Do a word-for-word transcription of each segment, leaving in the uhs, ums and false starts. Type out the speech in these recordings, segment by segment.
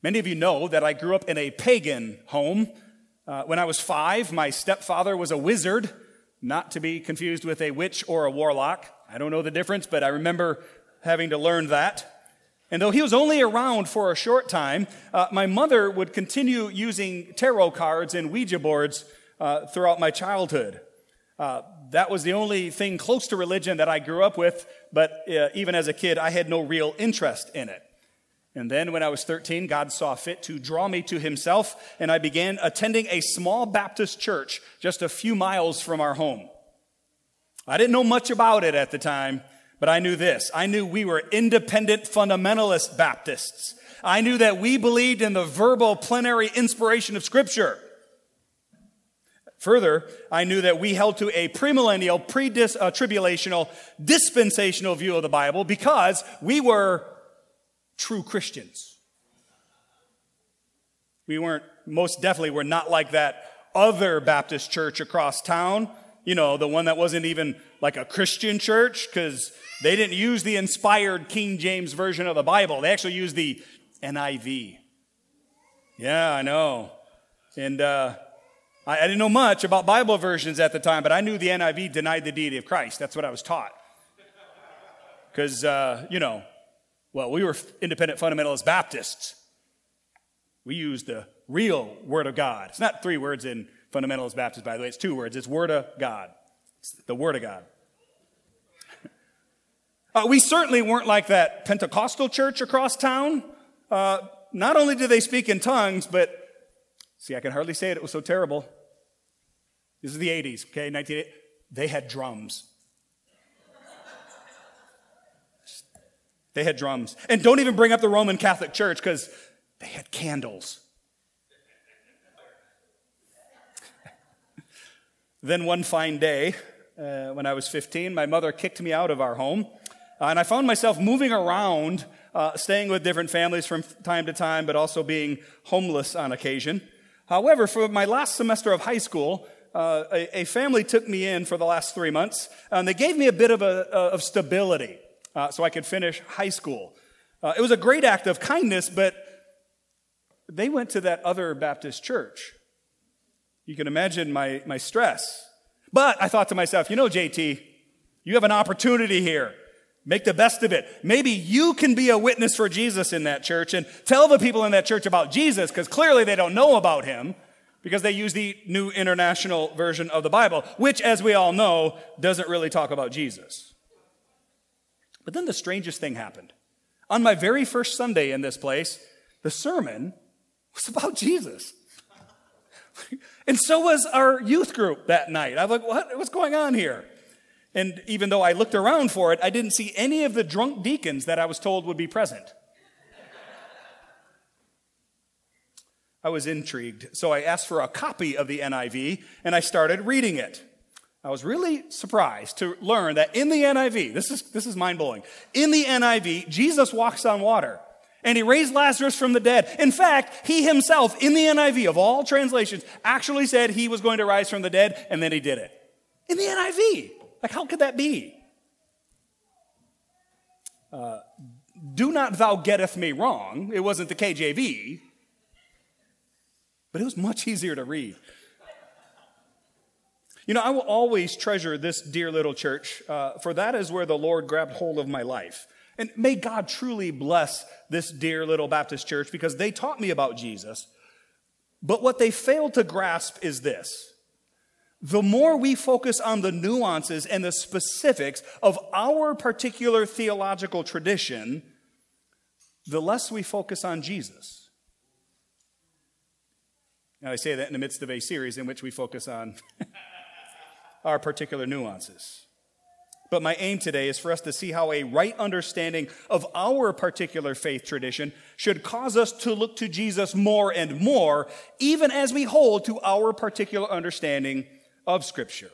Many of you know that I grew up in a pagan home. Uh, when I was five, my stepfather was a wizard, not to be confused with a witch or a warlock. I don't know the difference, but I remember having to learn that. And though he was only around for a short time, uh, my mother would continue using tarot cards and Ouija boards uh, throughout my childhood. Uh, that was the only thing close to religion that I grew up with, but uh, even as a kid, I had no real interest in it. And then when I was thirteen, God saw fit to draw me to himself, and I began attending a small Baptist church just a few miles from our home. I didn't know much about it at the time, but I knew this. I knew we were independent fundamentalist Baptists. I knew that we believed in the verbal plenary inspiration of Scripture. Further, I knew that we held to a premillennial, pre-tribulational, dispensational view of the Bible because we were true Christians. We weren't, most definitely were not like that other Baptist church across town, you know, the one that wasn't even like a Christian church, because they didn't use the inspired King James Version of the Bible. They actually used the N I V. Yeah, I know. And uh, I, I didn't know much about Bible versions at the time, but I knew the N I V denied the deity of Christ. That's what I was taught. Because, uh, you know, well, we were independent fundamentalist Baptists. We used the real Word of God. It's not three words in fundamentalist Baptist, by the way. It's two words. It's Word of God. It's the Word of God. uh, we certainly weren't like that Pentecostal church across town. Uh, not only did they speak in tongues, but, see, I can hardly say it. It was so terrible. This is the eighties, okay, nineteen eighty. They had drums. They had drums. And don't even bring up the Roman Catholic Church because they had candles. Then one fine day, uh, when I was fifteen, my mother kicked me out of our home. Uh, and I found myself moving around, uh, staying with different families from time to time, but also being homeless on occasion. However, for my last semester of high school, uh, a, a family took me in for the last three months, and they gave me a bit of, a, uh, of stability. Uh, so I could finish high school. Uh, it was a great act of kindness, but they went to that other Baptist church. You can imagine my, my stress. But I thought to myself, you know, J T, you have an opportunity here. Make the best of it. Maybe you can be a witness for Jesus in that church and tell the people in that church about Jesus, because clearly they don't know about him because they use the New International Version of the Bible, which, as we all know, doesn't really talk about Jesus. But then the strangest thing happened. On my very first Sunday in this place, the sermon was about Jesus. And so was our youth group that night. I was like, what? What's going on here? And even though I looked around for it, I didn't see any of the drunk deacons that I was told would be present. I was intrigued, so I asked for a copy of the N I V, and I started reading it. I was really surprised to learn that in the N I V, this is, this is mind-blowing, in the N I V, Jesus walks on water, and he raised Lazarus from the dead. In fact, he himself, in the N I V, of all translations, actually said he was going to rise from the dead, and then he did it. In the N I V. Like, how could that be? Uh, do not thou getteth me wrong. It wasn't the K J V, but it was much easier to read. You know, I will always treasure this dear little church, uh, for that is where the Lord grabbed hold of my life. And may God truly bless this dear little Baptist church, because they taught me about Jesus. But what they failed to grasp is this. The more we focus on the nuances and the specifics of our particular theological tradition, the less we focus on Jesus. Now, I say that in the midst of a series in which we focus on our particular nuances. But my aim today is for us to see how a right understanding of our particular faith tradition should cause us to look to Jesus more and more, even as we hold to our particular understanding of Scripture.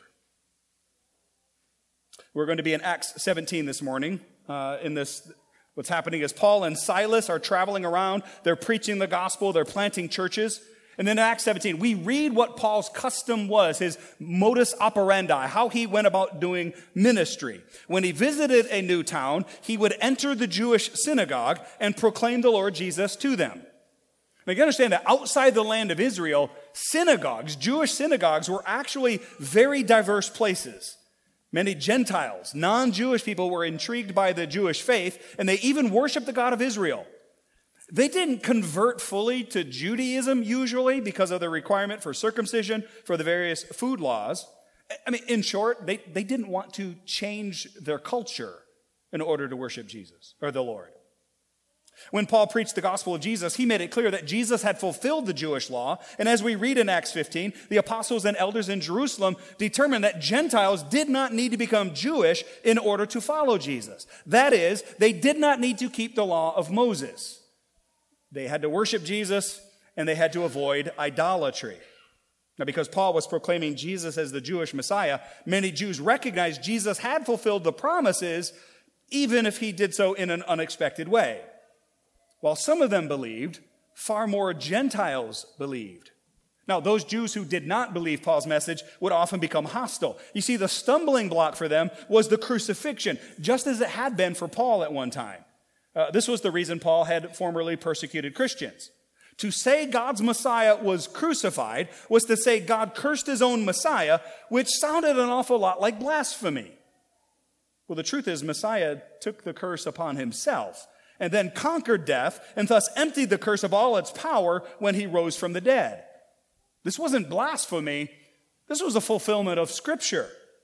We're going to be in Acts seventeen this morning. Uh, in this, what's happening is Paul and Silas are traveling around. They're preaching the gospel. They're planting churches. And then in Acts seventeen, we read what Paul's custom was, his modus operandi, how he went about doing ministry. When he visited a new town, he would enter the Jewish synagogue and proclaim the Lord Jesus to them. Now, you understand that outside the land of Israel, synagogues, Jewish synagogues, were actually very diverse places. Many Gentiles, non-Jewish people were intrigued by the Jewish faith, and they even worshiped the God of Israel. They didn't convert fully to Judaism usually because of the requirement for circumcision, for the various food laws. I mean, in short, they, they didn't want to change their culture in order to worship Jesus or the Lord. When Paul preached the gospel of Jesus, he made it clear that Jesus had fulfilled the Jewish law. And as we read in Acts fifteen, the apostles and elders in Jerusalem determined that Gentiles did not need to become Jewish in order to follow Jesus. That is, they did not need to keep the law of Moses. They had to worship Jesus, and they had to avoid idolatry. Now, because Paul was proclaiming Jesus as the Jewish Messiah, many Jews recognized Jesus had fulfilled the promises, even if he did so in an unexpected way. While some of them believed, far more Gentiles believed. Now, those Jews who did not believe Paul's message would often become hostile. You see, the stumbling block for them was the crucifixion, just as it had been for Paul at one time. Uh, this was the reason Paul had formerly persecuted Christians. To say God's Messiah was crucified was to say God cursed his own Messiah, which sounded an awful lot like blasphemy. Well, the truth is, Messiah took the curse upon himself and then conquered death and thus emptied the curse of all its power when he rose from the dead. This wasn't blasphemy. This was a fulfillment of Scripture.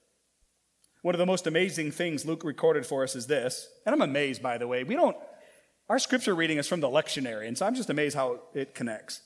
One of the most amazing things Luke recorded for us is this, and I'm amazed, by the way. We don't, our Scripture reading is from the lectionary, and so I'm just amazed how it connects.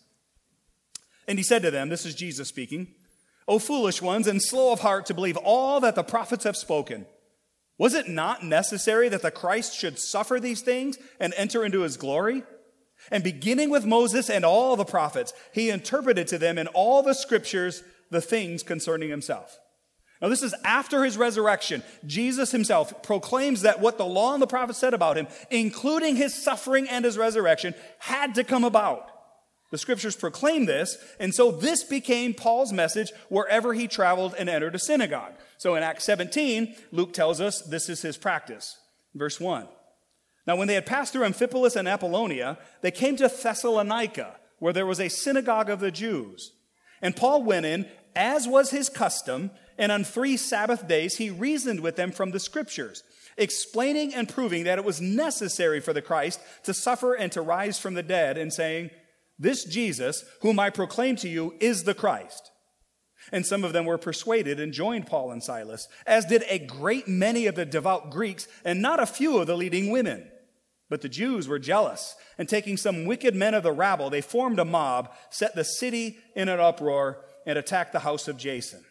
And he said to them, this is Jesus speaking, "O foolish ones, and slow of heart to believe all that the prophets have spoken. Was it not necessary that the Christ should suffer these things and enter into his glory? And beginning with Moses and all the prophets, he interpreted to them in all the Scriptures the things concerning himself." Now, this is after his resurrection. Jesus himself proclaims that what the law and the prophets said about him, including his suffering and his resurrection, had to come about. The Scriptures proclaim this, and so this became Paul's message wherever he traveled and entered a synagogue. So in Acts seventeen, Luke tells us this is his practice. Verse one. "Now when they had passed through Amphipolis and Apollonia, they came to Thessalonica, where there was a synagogue of the Jews. And Paul went in, as was his custom, and on three Sabbath days he reasoned with them from the Scriptures, explaining and proving that it was necessary for the Christ to suffer and to rise from the dead, and saying, 'This Jesus, whom I proclaim to you, is the Christ.' And some of them were persuaded and joined Paul and Silas, as did a great many of the devout Greeks, and not a few of the leading women. But the Jews were jealous, and taking some wicked men of the rabble, they formed a mob, set the city in an uproar, and attacked the house of Jason."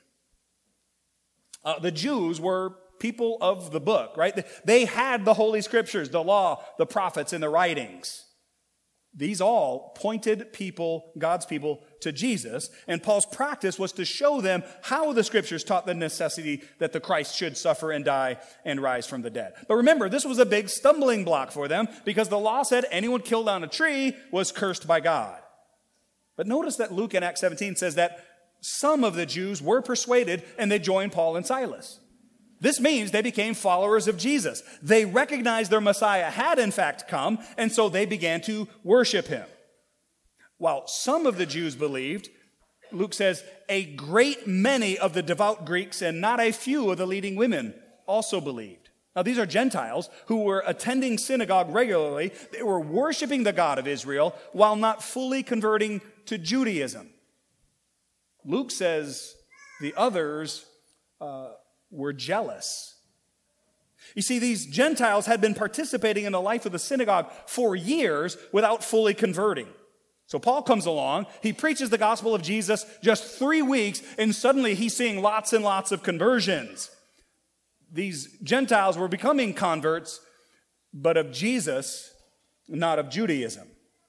Uh, the Jews were people of the book, right? They had the Holy Scriptures, the law, the prophets, and the writings. These all pointed people, God's people, to Jesus, and Paul's practice was to show them how the Scriptures taught the necessity that the Christ should suffer and die and rise from the dead. But remember, this was a big stumbling block for them because the law said anyone killed on a tree was cursed by God. But notice that Luke in Acts seventeen says that some of the Jews were persuaded and they joined Paul and Silas. This means they became followers of Jesus. They recognized their Messiah had in fact come, and so they began to worship him. While some of the Jews believed, Luke says, a great many of the devout Greeks and not a few of the leading women also believed. Now, these are Gentiles who were attending synagogue regularly. They were worshiping the God of Israel while not fully converting to Judaism. Luke says the others uh, were jealous. You see, these Gentiles had been participating in the life of the synagogue for years without fully converting. So Paul comes along, he preaches the gospel of Jesus just three weeks, and suddenly he's seeing lots and lots of conversions. These Gentiles were becoming converts, but of Jesus, not of Judaism.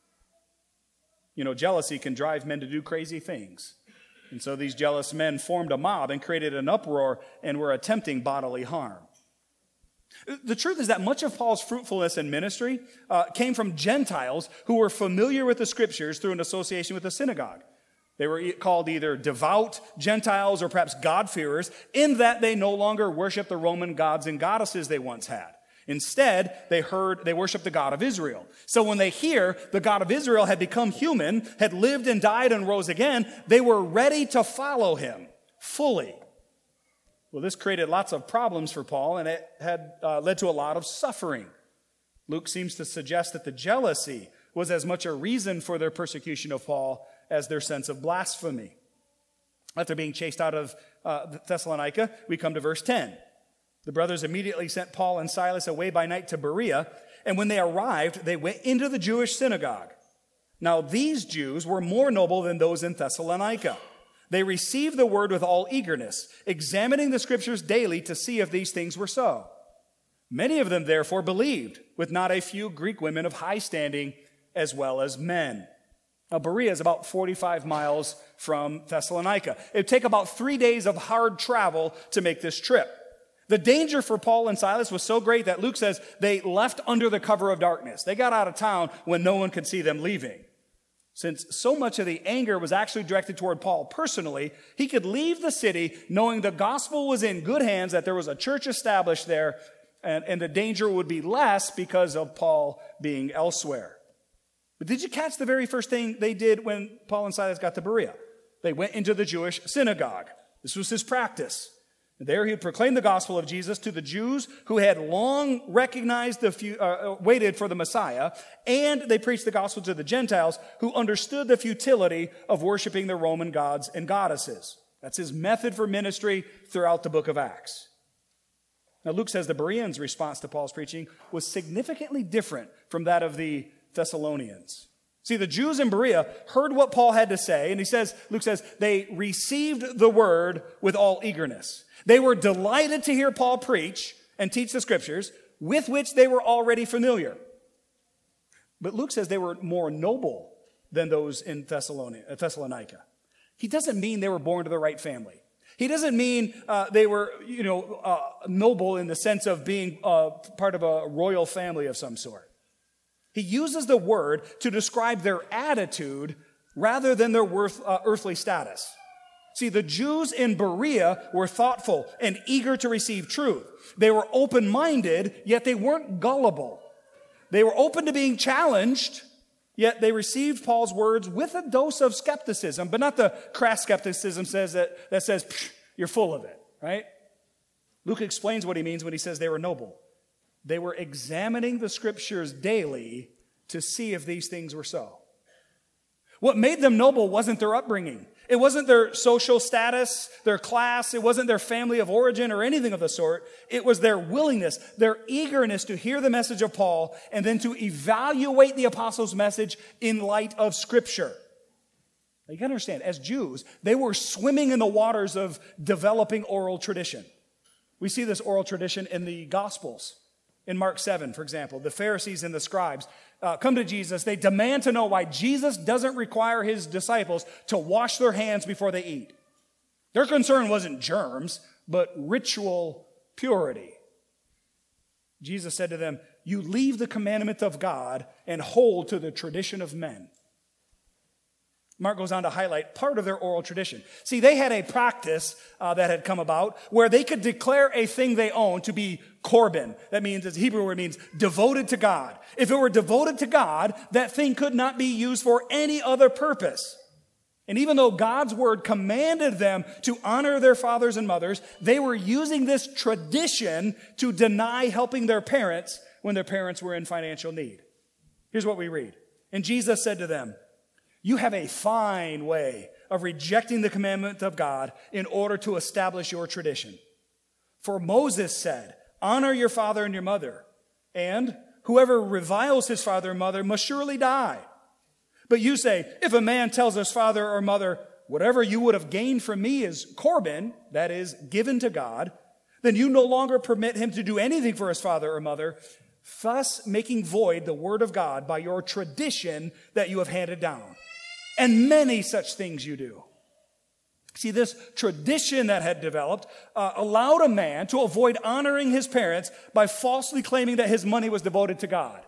You know, jealousy can drive men to do crazy things. And so these jealous men formed a mob and created an uproar and were attempting bodily harm. The truth is that much of Paul's fruitfulness in ministry uh, came from Gentiles who were familiar with the Scriptures through an association with the synagogue. They were called either devout Gentiles or perhaps God-fearers, in that they no longer worshiped the Roman gods and goddesses they once had. Instead, they heard they worshiped the God of Israel. So when they hear the God of Israel had become human, had lived and died and rose again, they were ready to follow him fully. Well, this created lots of problems for Paul, and it had uh, led to a lot of suffering. Luke seems to suggest that the jealousy was as much a reason for their persecution of Paul as their sense of blasphemy. After being chased out of uh, Thessalonica, we come to verse ten. The brothers immediately sent Paul and Silas away by night to Berea, and when they arrived, they went into the Jewish synagogue. Now these Jews were more noble than those in Thessalonica. They received the word with all eagerness, examining the scriptures daily to see if these things were so. Many of them therefore believed, with not a few Greek women of high standing as well as men. Now, Berea is about forty-five miles from Thessalonica. It would take about three days of hard travel to make this trip. The danger for Paul and Silas was so great that Luke says they left under the cover of darkness. They got out of town when no one could see them leaving. Since so much of the anger was actually directed toward Paul personally, he could leave the city knowing the gospel was in good hands, that there was a church established there, and, and the danger would be less because of Paul being elsewhere. But did you catch the very first thing they did when Paul and Silas got to Berea? They went into the Jewish synagogue. This was his practice. There he would proclaim the gospel of Jesus to the Jews who had long recognized the few, uh, waited for the Messiah, and they preached the gospel to the Gentiles who understood the futility of worshiping the Roman gods and goddesses. That's his method for ministry throughout the book of Acts. Now Luke says the Bereans' response to Paul's preaching was significantly different from that of the Thessalonians. See, the Jews in Berea heard what Paul had to say, and he says, Luke says, they received the word with all eagerness. They were delighted to hear Paul preach and teach the scriptures, with which they were already familiar. But Luke says they were more noble than those in Thessalonica. He doesn't mean they were born to the right family. He doesn't mean uh, they were, you know, uh, noble in the sense of being uh, part of a royal family of some sort. He uses the word to describe their attitude rather than their worth, uh, earthly status. See, the Jews in Berea were thoughtful and eager to receive truth. They were open-minded, yet they weren't gullible. They were open to being challenged, yet they received Paul's words with a dose of skepticism, but not the crass skepticism says that, that says, you're full of it, right? Luke explains what he means when he says they were noble. They were examining the scriptures daily to see if these things were so. What made them noble wasn't their upbringing. It wasn't their social status, their class. It wasn't their family of origin or anything of the sort. It was their willingness, their eagerness to hear the message of Paul and then to evaluate the apostles' message in light of Scripture. Now, you got to understand, as Jews, they were swimming in the waters of developing oral tradition. We see this oral tradition in the Gospels. In Mark seven, for example, the Pharisees and the scribes uh, come to Jesus. They demand to know why Jesus doesn't require his disciples to wash their hands before they eat. Their concern wasn't germs, but ritual purity. Jesus said to them, you leave the commandment of God and hold to the tradition of men. Mark goes on to highlight part of their oral tradition. See, they had a practice uh, that had come about where they could declare a thing they owned to be korban. That means, as Hebrew word means, devoted to God. If it were devoted to God, that thing could not be used for any other purpose. And even though God's word commanded them to honor their fathers and mothers, they were using this tradition to deny helping their parents when their parents were in financial need. Here's what we read. And Jesus said to them, you have a fine way of rejecting the commandment of God in order to establish your tradition. For Moses said, honor your father and your mother, and whoever reviles his father and mother must surely die. But you say, if a man tells his father or mother, whatever you would have gained from me is korban, that is, given to God, then you no longer permit him to do anything for his father or mother, thus making void the word of God by your tradition that you have handed down. And many such things you do. See, this tradition that had developed uh, allowed a man to avoid honoring his parents by falsely claiming that his money was devoted to God.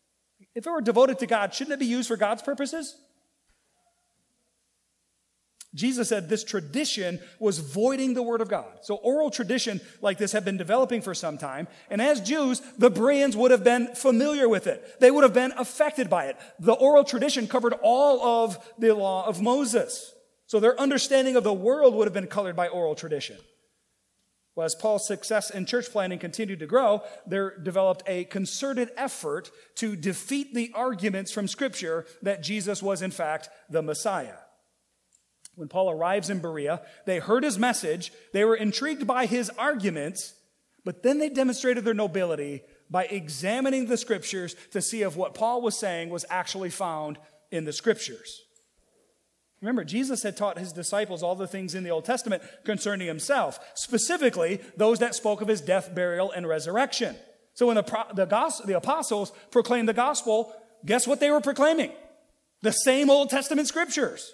If it were devoted to God, shouldn't it be used for God's purposes? Jesus said this tradition was voiding the word of God. So oral tradition like this had been developing for some time. And as Jews, the Bereans would have been familiar with it. They would have been affected by it. The oral tradition covered all of the law of Moses. So their understanding of the world would have been colored by oral tradition. Well, as Paul's success in church planting continued to grow, there developed a concerted effort to defeat the arguments from Scripture that Jesus was in fact the Messiah. When Paul arrives in Berea, they heard his message, they were intrigued by his arguments, but then they demonstrated their nobility by examining the Scriptures to see if what Paul was saying was actually found in the Scriptures. Remember, Jesus had taught his disciples all the things in the Old Testament concerning himself, specifically those that spoke of his death, burial, and resurrection. So when the, the, gospel, the apostles proclaimed the gospel, guess what they were proclaiming? The same Old Testament Scriptures.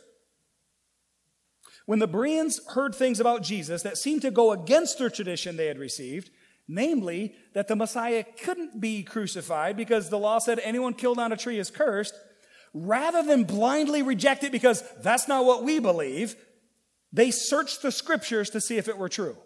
When the Bereans heard things about Jesus that seemed to go against their tradition they had received, namely that the Messiah couldn't be crucified because the law said anyone killed on a tree is cursed, rather than blindly reject it because that's not what we believe, they searched the Scriptures to see if it were true.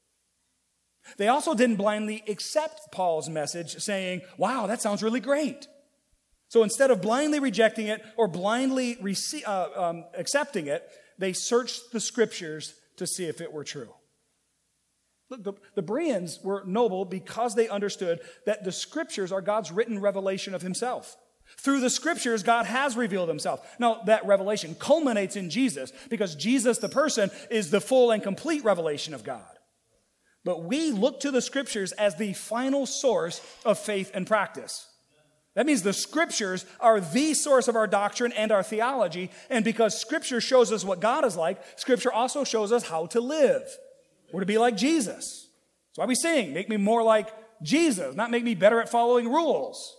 They also didn't blindly accept Paul's message, saying, wow, that sounds really great. So instead of blindly rejecting it or blindly rece- uh, um, accepting it, they searched the Scriptures to see if it were true. Look, the, the Bereans were noble because they understood that the Scriptures are God's written revelation of himself. Through the Scriptures, God has revealed himself. Now, that revelation culminates in Jesus because Jesus, the person, is the full and complete revelation of God. But we look to the Scriptures as the final source of faith and practice. That means the Scriptures are the source of our doctrine and our theology, and because Scripture shows us what God is like, Scripture also shows us how to live. We're to be like Jesus. That's why we sing, make me more like Jesus, not make me better at following rules.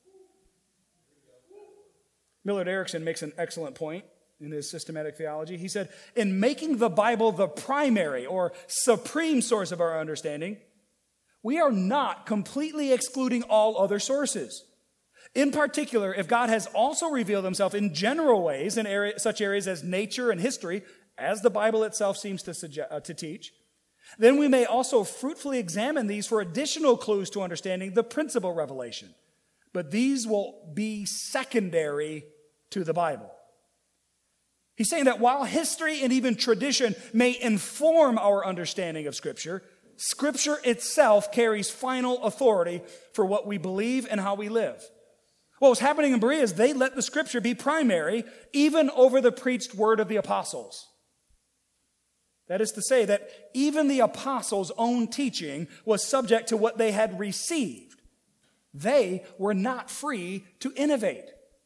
Millard Erickson makes an excellent point in his systematic theology. He said, in making the Bible the primary or supreme source of our understanding, we are not completely excluding all other sources. In particular, if God has also revealed himself in general ways in area, such areas as nature and history, as the Bible itself seems to, suggest, uh, to teach, then we may also fruitfully examine these for additional clues to understanding the principal revelation. But these will be secondary to the Bible. He's saying that while history and even tradition may inform our understanding of Scripture, Scripture itself carries final authority for what we believe and how we live. What was happening in Berea is they let the Scripture be primary even over the preached word of the apostles. That is to say that even the apostles' own teaching was subject to what they had received. They were not free to innovate.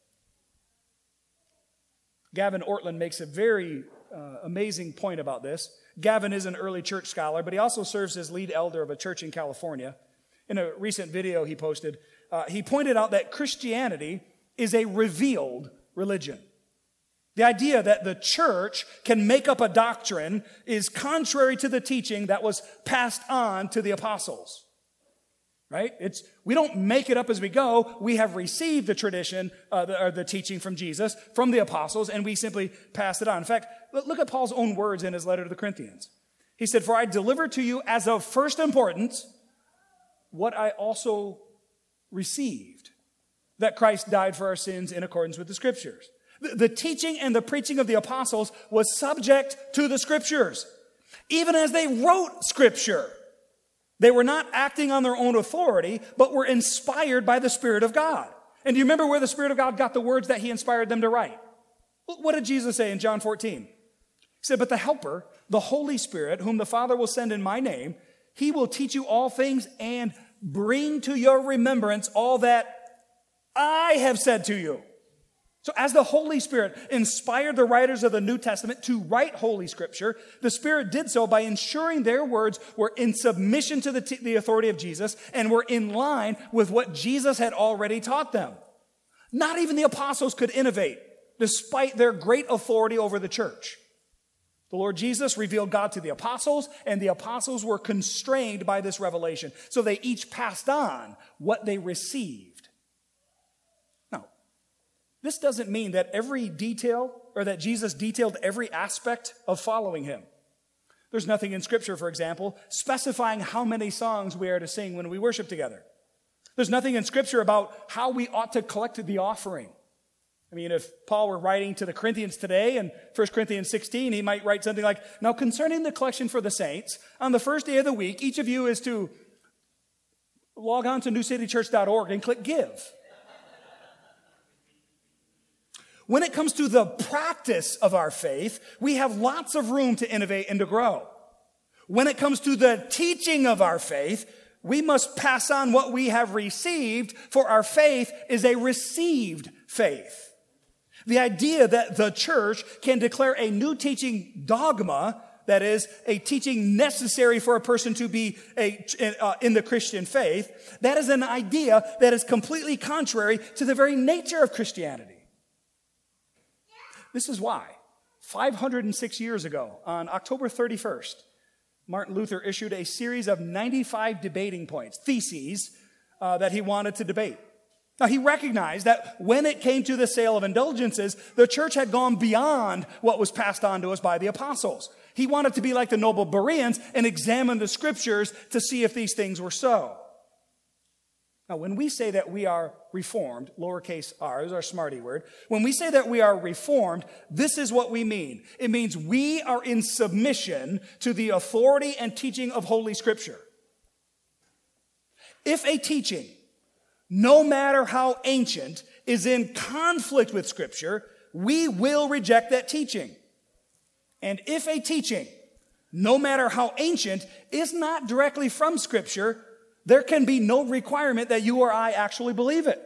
Gavin Ortland makes a very uh, amazing point about this. Gavin is an early church scholar, but he also serves as lead elder of a church in California. In a recent video he posted, uh, he pointed out that Christianity is a revealed religion. The idea that the church can make up a doctrine is contrary to the teaching that was passed on to the apostles. Right? It's, we don't make it up as we go. We have received the tradition, uh, the, or the teaching from Jesus, from the apostles, and we simply pass it on. In fact, look at Paul's own words in his letter to the Corinthians. He said, for I delivered to you as of first importance what I also received, that Christ died for our sins in accordance with the Scriptures. The, the teaching and the preaching of the apostles was subject to the Scriptures, even as they wrote Scripture. They were not acting on their own authority, but were inspired by the Spirit of God. And do you remember where the Spirit of God got the words that he inspired them to write? What did Jesus say in John fourteen? He said, but the Helper, the Holy Spirit, whom the Father will send in my name, he will teach you all things and bring to your remembrance all that I have said to you. So as the Holy Spirit inspired the writers of the New Testament to write Holy Scripture, the Spirit did so by ensuring their words were in submission to the, t- the authority of Jesus and were in line with what Jesus had already taught them. Not even the apostles could innovate, despite their great authority over the church. The Lord Jesus revealed God to the apostles, and the apostles were constrained by this revelation. So they each passed on what they received. This doesn't mean that every detail or that Jesus detailed every aspect of following him. There's nothing in Scripture, for example, specifying how many songs we are to sing when we worship together. There's nothing in Scripture about how we ought to collect the offering. I mean, if Paul were writing to the Corinthians today in First Corinthians sixteen, he might write something like, now concerning the collection for the saints, on the first day of the week, each of you is to log on to new city church dot org and click give. When it comes to the practice of our faith, we have lots of room to innovate and to grow. When it comes to the teaching of our faith, we must pass on what we have received, for our faith is a received faith. The idea that the church can declare a new teaching dogma, that is, a teaching necessary for a person to be a, uh, in the Christian faith, that is an idea that is completely contrary to the very nature of Christianity. This is why, five hundred six years ago, on October thirty-first, Martin Luther issued a series of ninety-five debating points, theses, uh, that he wanted to debate. Now, he recognized that when it came to the sale of indulgences, the church had gone beyond what was passed on to us by the apostles. He wanted to be like the noble Bereans and examine the Scriptures to see if these things were so. Now, when we say that we are reformed, lowercase r is our smarty word, when we say that we are reformed, this is what we mean. It means we are in submission to the authority and teaching of Holy Scripture. If a teaching, no matter how ancient, is in conflict with Scripture, we will reject that teaching. And if a teaching, no matter how ancient, is not directly from Scripture, there can be no requirement that you or I actually believe it.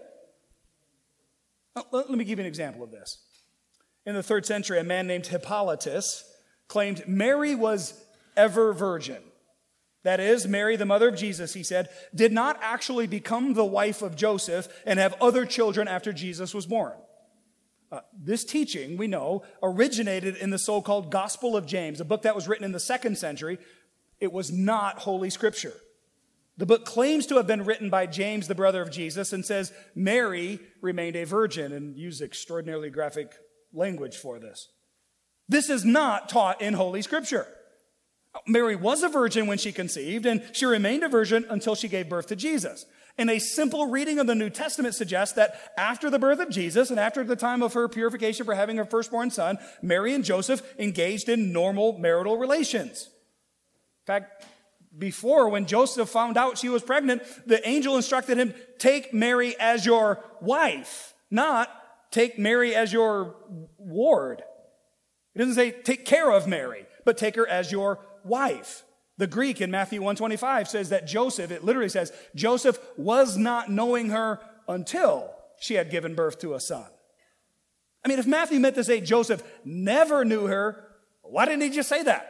Let me give you an example of this. In the third century, a man named Hippolytus claimed Mary was ever virgin. That is, Mary, the mother of Jesus, he said, did not actually become the wife of Joseph and have other children after Jesus was born. Uh, this teaching, we know, originated in the so-called Gospel of James, a book that was written in the second century. It was not Holy Scripture. The book claims to have been written by James, the brother of Jesus, and says Mary remained a virgin, and used extraordinarily graphic language for this. This is not taught in Holy Scripture. Mary was a virgin when she conceived, and she remained a virgin until she gave birth to Jesus. And a simple reading of the New Testament suggests that after the birth of Jesus and after the time of her purification for having her firstborn son, Mary and Joseph engaged in normal marital relations. In fact, before, when Joseph found out she was pregnant, the angel instructed him, take Mary as your wife, not take Mary as your ward. It doesn't say take care of Mary, but take her as your wife. The Greek in Matthew one twenty-five says that Joseph, it literally says, Joseph was not knowing her until she had given birth to a son. I mean, if Matthew meant to say Joseph never knew her, why didn't he just say that?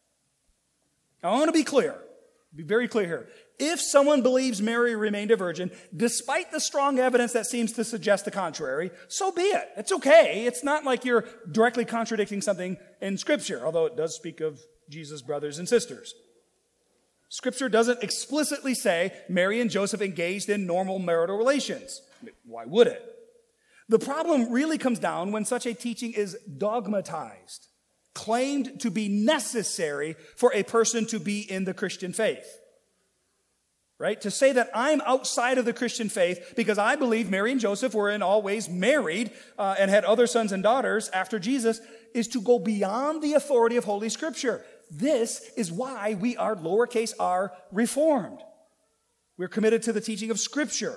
Now, I want to be clear. Be very clear here. If someone believes Mary remained a virgin, despite the strong evidence that seems to suggest the contrary, so be it. It's okay. It's not like you're directly contradicting something in Scripture, although it does speak of Jesus' brothers and sisters. Scripture doesn't explicitly say Mary and Joseph engaged in normal marital relations. I mean, why would it? The problem really comes down when such a teaching is dogmatized, claimed to be necessary for a person to be in the Christian faith. Right? To say that I'm outside of the Christian faith because I believe Mary and Joseph were in all ways married uh, and had other sons and daughters after Jesus is to go beyond the authority of Holy Scripture. This is why we are, lowercase r, reformed. We're committed to the teaching of Scripture.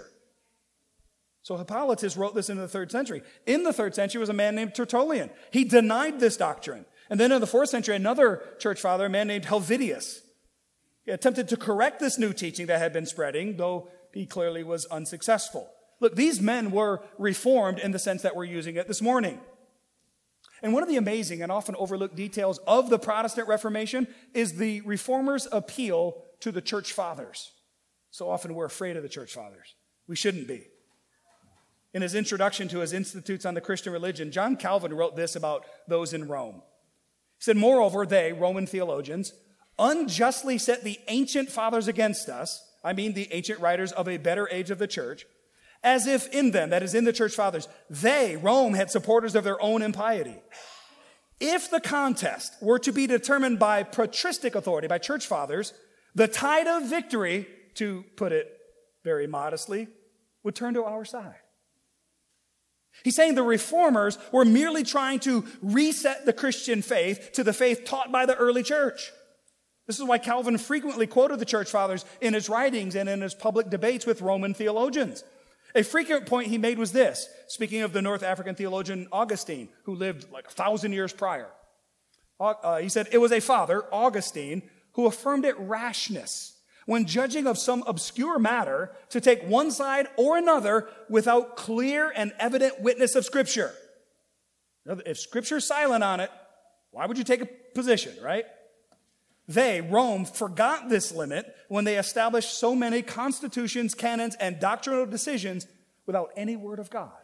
So Hippolytus wrote this in the third century. In the third century was a man named Tertullian. He denied this doctrine. And then in the fourth century, another church father, a man named Helvidius, he attempted to correct this new teaching that had been spreading, though he clearly was unsuccessful. Look, these men were reformed in the sense that we're using it this morning. And one of the amazing and often overlooked details of the Protestant Reformation is the Reformers' appeal to the church fathers. So often we're afraid of the church fathers. We shouldn't be. In his introduction to his Institutes on the Christian Religion, John Calvin wrote this about those in Rome. He said, moreover, they, Roman theologians, unjustly set the ancient fathers against us, I mean the ancient writers of a better age of the church, as if in them, that is in the church fathers, they, Rome, had supporters of their own impiety. If the contest were to be determined by patristic authority, by church fathers, the tide of victory, to put it very modestly, would turn to our side. He's saying the reformers were merely trying to reset the Christian faith to the faith taught by the early church. This is why Calvin frequently quoted the church fathers in his writings and in his public debates with Roman theologians. A frequent point he made was this, speaking of the North African theologian Augustine, who lived like a thousand years prior. Uh, he said, it was a father, Augustine, who affirmed it rashness when judging of some obscure matter to take one side or another without clear and evident witness of Scripture. If Scripture's silent on it, why would you take a position, right? They, Rome, forgot this limit when they established so many constitutions, canons, and doctrinal decisions without any word of God.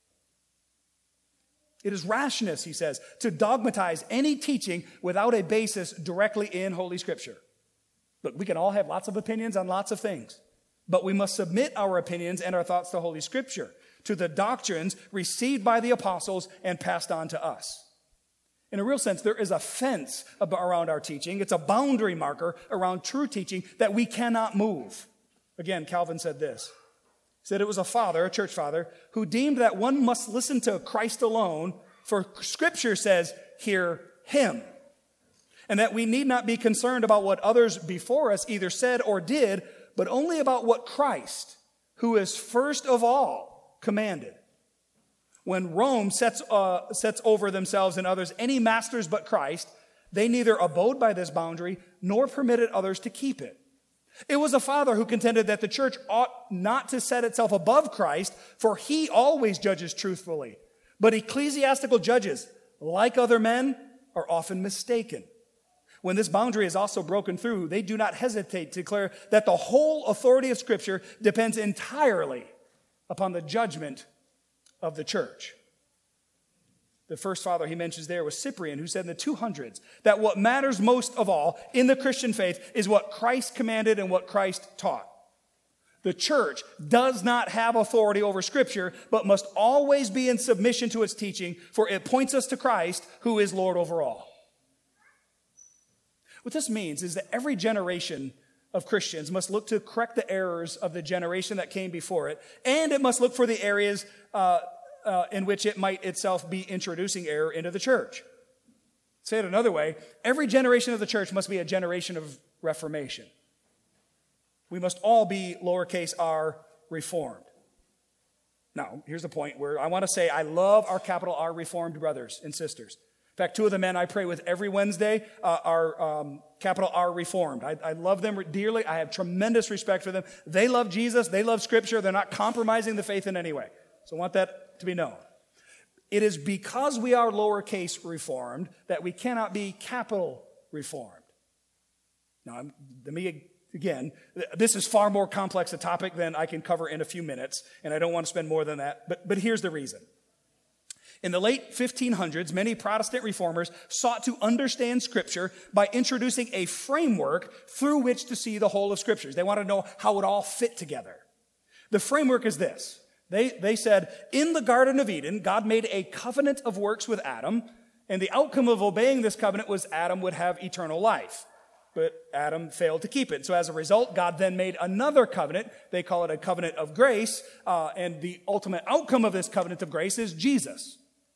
It is rashness, he says, to dogmatize any teaching without a basis directly in Holy Scripture. Look, we can all have lots of opinions on lots of things, but we must submit our opinions and our thoughts to Holy Scripture, to the doctrines received by the apostles and passed on to us. In a real sense, there is a fence around our teaching. It's a boundary marker around true teaching that we cannot move. Again, Calvin said this. He said it was a father, a church father, who deemed that one must listen to Christ alone, for Scripture says, hear him. And that we need not be concerned about what others before us either said or did, but only about what Christ, who is first of all, commanded. When Rome sets, uh, sets over themselves and others any masters but Christ, they neither abode by this boundary nor permitted others to keep it. It was a father who contended that the church ought not to set itself above Christ, for he always judges truthfully. But ecclesiastical judges, like other men, are often mistaken. When this boundary is also broken through, they do not hesitate to declare that the whole authority of Scripture depends entirely upon the judgment of the church. The first father he mentions there was Cyprian, who said in the two hundreds that what matters most of all in the Christian faith is what Christ commanded and what Christ taught. The church does not have authority over Scripture, but must always be in submission to its teaching, for it points us to Christ, who is Lord over all. What this means is that every generation of Christians must look to correct the errors of the generation that came before it, and it must look for the areas uh, uh, in which it might itself be introducing error into the church. Say it another way, every generation of the church must be a generation of reformation. We must all be, lowercase r, reformed. Now, here's the point where I want to say I love our capital R Reformed brothers and sisters. In fact, two of the men I pray with every Wednesday uh, are um, capital R Reformed. I, I love them dearly. I have tremendous respect for them. They love Jesus. They love Scripture. They're not compromising the faith in any way. So I want that to be known. It is because we are lowercase Reformed that we cannot be capital Reformed. Now, I'm, let me, again, this is far more complex a topic than I can cover in a few minutes, and I don't want to spend more than that, but, but here's the reason. In the late fifteen hundreds, many Protestant reformers sought to understand Scripture by introducing a framework through which to see the whole of Scriptures. They wanted to know how it all fit together. The framework is this. They, they said, in the Garden of Eden, God made a covenant of works with Adam, and the outcome of obeying this covenant was Adam would have eternal life. But Adam failed to keep it. So as a result, God then made another covenant. They call it a covenant of grace, uh, and the ultimate outcome of this covenant of grace is Jesus.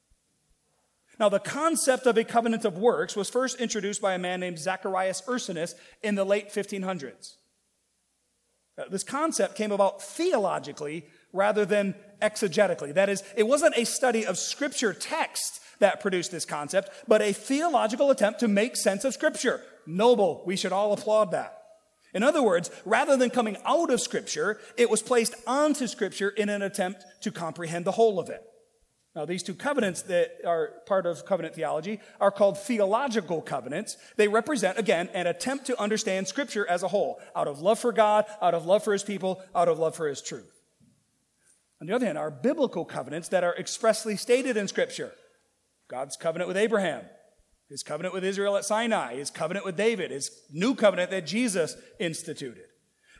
Now, the concept of a covenant of works was first introduced by a man named Zacharias Ursinus in the late fifteen hundreds. Uh, this concept came about theologically rather than exegetically. That is, it wasn't a study of Scripture text that produced this concept, but a theological attempt to make sense of Scripture. Noble. We should all applaud that. In other words, rather than coming out of Scripture, it was placed onto Scripture in an attempt to comprehend the whole of it. Now, these two covenants that are part of covenant theology are called theological covenants. They represent, again, an attempt to understand Scripture as a whole, out of love for God, out of love for His people, out of love for His truth. On the other hand, are biblical covenants that are expressly stated in Scripture. God's covenant with Abraham, His covenant with Israel at Sinai, His covenant with David, His new covenant that Jesus instituted.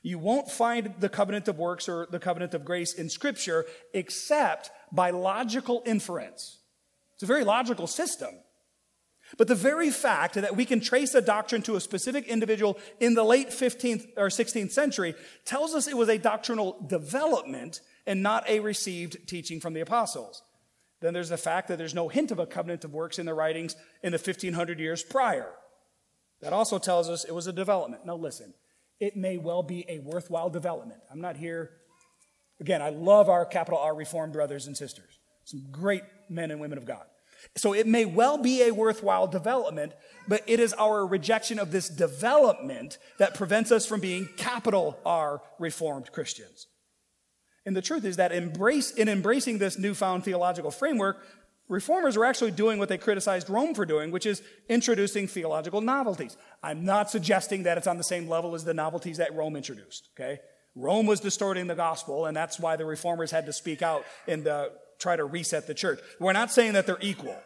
You won't find the covenant of works or the covenant of grace in Scripture except by logical inference. It's a very logical system. But the very fact that we can trace a doctrine to a specific individual in the late fifteenth or sixteenth century tells us it was a doctrinal development and not a received teaching from the apostles. Then there's the fact that there's no hint of a covenant of works in the writings in the fifteen hundred years prior. That also tells us it was a development. Now listen, it may well be a worthwhile development. I'm not here, again, I love our capital R Reformed brothers and sisters. Some great men and women of God. So it may well be a worthwhile development, but it is our rejection of this development that prevents us from being capital R Reformed Christians. And the truth is that embrace, in embracing this newfound theological framework, Reformers are actually doing what they criticized Rome for doing, which is introducing theological novelties. I'm not suggesting that it's on the same level as the novelties that Rome introduced, okay? Rome was distorting the gospel, and that's why the Reformers had to speak out and uh, try to reset the church. We're not saying that they're equal,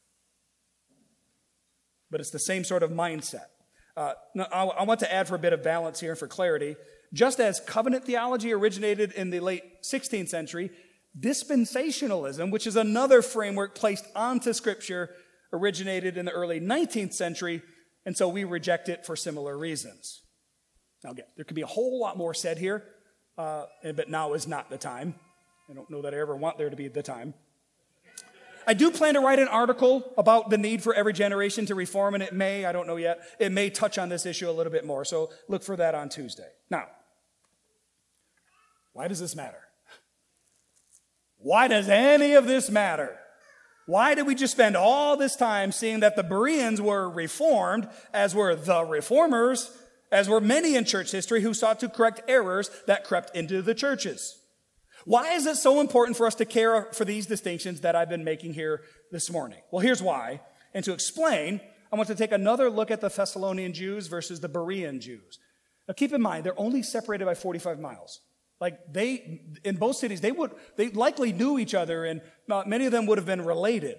but it's the same sort of mindset. Uh, now, I, I want to add for a bit of balance here and for clarity, just as covenant theology originated in the late sixteenth century, dispensationalism, which is another framework placed onto Scripture, originated in the early nineteenth century, and so we reject it for similar reasons. Now again, there could be a whole lot more said here, uh, but now is not the time. I don't know that I ever want there to be the time. I do plan to write an article about the need for every generation to reform, and it may, I don't know yet, it may touch on this issue a little bit more, so look for that on Tuesday. Now, why does this matter? Why does any of this matter? Why did we just spend all this time seeing that the Bereans were reformed, as were the reformers, as were many in church history who sought to correct errors that crept into the churches? Why is it so important for us to care for these distinctions that I've been making here this morning? Well, here's why. And to explain, I want to take another look at the Thessalonian Jews versus the Berean Jews. Now, keep in mind, they're only separated by forty-five miles. Like they, in both cities, they would, they likely knew each other, and many of them would have been related.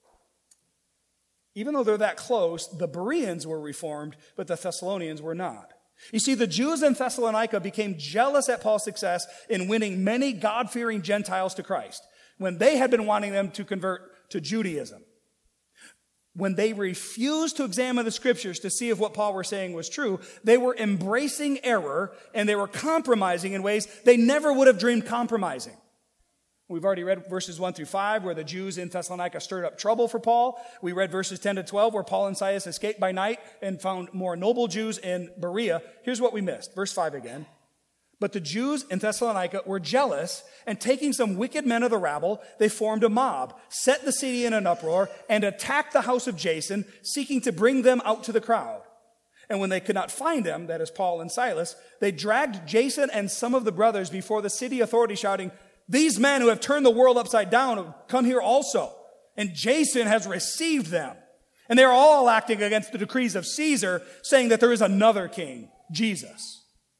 Even though they're that close, the Bereans were reformed, but the Thessalonians were not. You see, the Jews in Thessalonica became jealous at Paul's success in winning many God-fearing Gentiles to Christ, when they had been wanting them to convert to Judaism. When they refused to examine the Scriptures to see if what Paul was saying was true, they were embracing error, and they were compromising in ways they never would have dreamed compromising. We've already read verses one through five, where the Jews in Thessalonica stirred up trouble for Paul. We read verses ten to twelve, where Paul and Silas escaped by night and found more noble Jews in Berea. Here's what we missed. Verse five again. But the Jews in Thessalonica were jealous, and taking some wicked men of the rabble, they formed a mob, set the city in an uproar, and attacked the house of Jason, seeking to bring them out to the crowd. And when they could not find them, that is Paul and Silas, they dragged Jason and some of the brothers before the city authorities, shouting, "These men who have turned the world upside down have come here also, and Jason has received them." And they're all acting against the decrees of Caesar, saying that there is another king, Jesus.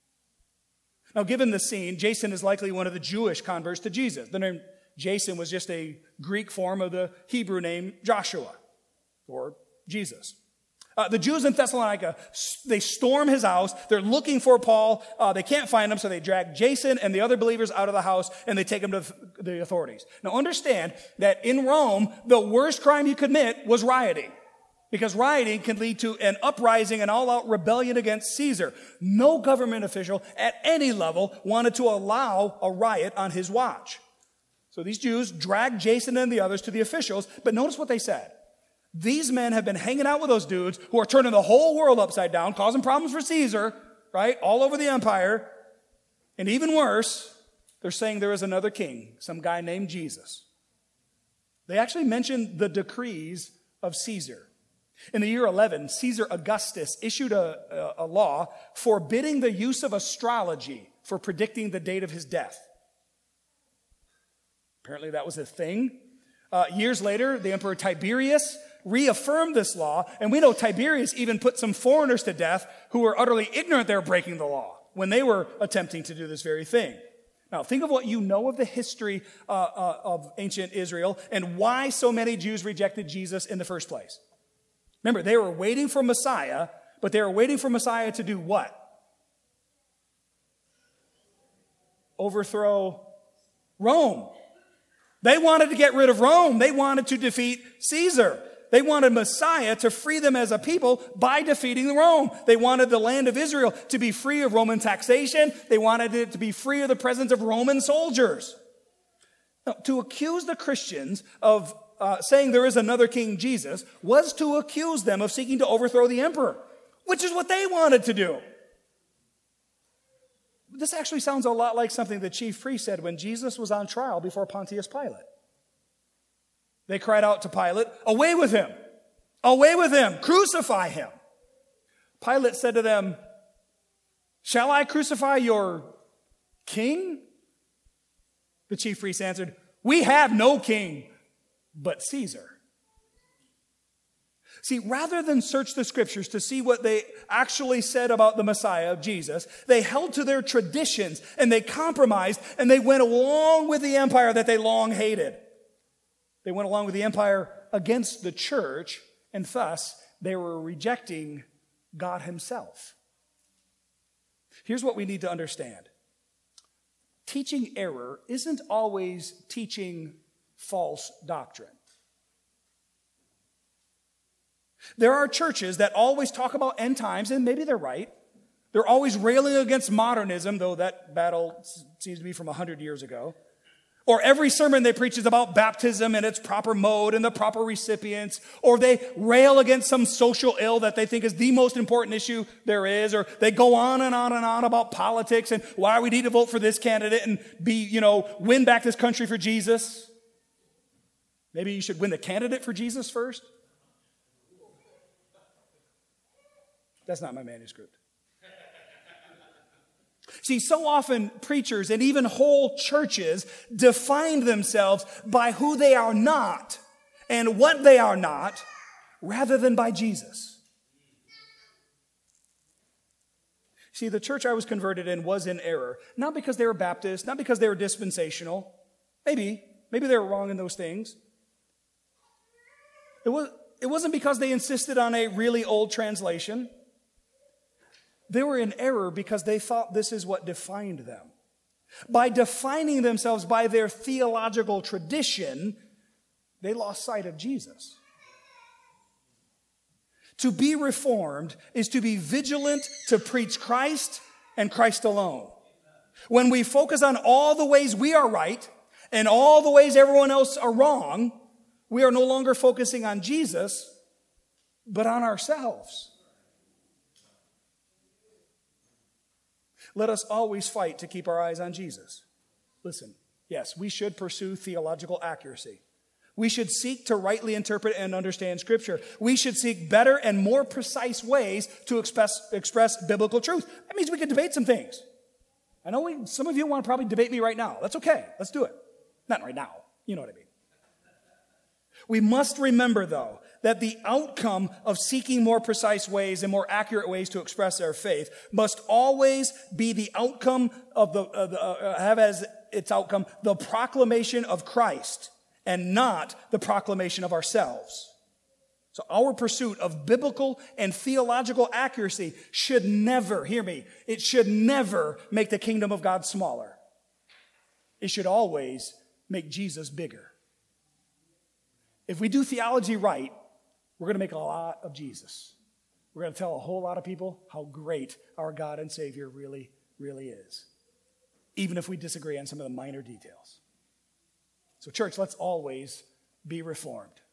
Now, given the scene, Jason is likely one of the Jewish converts to Jesus. The name Jason was just a Greek form of the Hebrew name Joshua, or Jesus. Uh, the Jews in Thessalonica, they storm his house. They're looking for Paul. Uh, they can't find him, so they drag Jason and the other believers out of the house, and they take him to the authorities. Now, understand that in Rome, the worst crime you could commit was rioting, because rioting can lead to an uprising and all-out rebellion against Caesar. No government official at any level wanted to allow a riot on his watch. So these Jews dragged Jason and the others to the officials, but notice what they said. These men have been hanging out with those dudes who are turning the whole world upside down, causing problems for Caesar, right, all over the empire. And even worse, they're saying there is another king, some guy named Jesus. They actually mentioned the decrees of Caesar. In the year eleven, Caesar Augustus issued a, a, a law forbidding the use of astrology for predicting the date of his death. Apparently that was a thing. Uh, years later, the Emperor Tiberius reaffirmed this law, and we know Tiberius even put some foreigners to death who were utterly ignorant they were breaking the law when they were attempting to do this very thing. Now, think of what you know of the history uh, uh, of ancient Israel and why so many Jews rejected Jesus in the first place. Remember, they were waiting for Messiah, but they were waiting for Messiah to do what? overthrow Rome. They wanted to get rid of Rome. They wanted to defeat Caesar. They wanted Messiah to free them as a people by defeating Rome. They wanted the land of Israel to be free of Roman taxation. They wanted it to be free of the presence of Roman soldiers. Now, to accuse the Christians of uh, saying there is another King Jesus was to accuse them of seeking to overthrow the emperor, which is what they wanted to do. This actually sounds a lot like something the chief priest said when Jesus was on trial before Pontius Pilate. They cried out to Pilate, "Away with him! Away with him! Crucify him!" Pilate said to them, "Shall I crucify your king?" The chief priest answered, "We have no king but Caesar." See, rather than search the scriptures to see what they actually said about the Messiah, Jesus, they held to their traditions and they compromised and they went along with the empire that they long hated. They went along with the empire against the church, and thus they were rejecting God himself. Here's what we need to understand. Teaching error isn't always teaching false doctrine. There are churches that always talk about end times, and maybe they're right. They're always railing against modernism, though that battle seems to be from one hundred years ago. Or every sermon they preach is about baptism and its proper mode and the proper recipients. Or they rail against some social ill that they think is the most important issue there is. Or they go on and on and on about politics and why we need to vote for this candidate and be, you know, win back this country for Jesus. Maybe you should win the candidate for Jesus first. That's not my manuscript. See, so often preachers and even whole churches define themselves by who they are not and what they are not, rather than by Jesus. See, the church I was converted in was in error, not because they were Baptist, not because they were dispensational. Maybe, maybe they were wrong in those things. It was, it wasn't because they insisted on a really old translation. They were in error because they thought this is what defined them. By defining themselves by their theological tradition, they lost sight of Jesus. To be reformed is to be vigilant to preach Christ and Christ alone. When we focus on all the ways we are right and all the ways everyone else are wrong, we are no longer focusing on Jesus, but on ourselves. Let us always fight to keep our eyes on Jesus. Listen, yes, we should pursue theological accuracy. We should seek to rightly interpret and understand Scripture. We should seek better and more precise ways to express, express biblical truth. That means we can debate some things. I know we, some of you want to probably debate me right now. That's okay. Let's do it. Not right now. You know what I mean. We must remember, though, that the outcome of seeking more precise ways and more accurate ways to express our faith must always be the outcome of the, uh, the uh, have as its outcome the proclamation of Christ and not the proclamation of ourselves. So our pursuit of biblical and theological accuracy should never, hear me, it should never make the kingdom of God smaller. It should always make Jesus bigger. If we do theology right, we're going to make a lot of Jesus. We're going to tell a whole lot of people how great our God and Savior really, really is, even if we disagree on some of the minor details. So, church, let's always be reformed.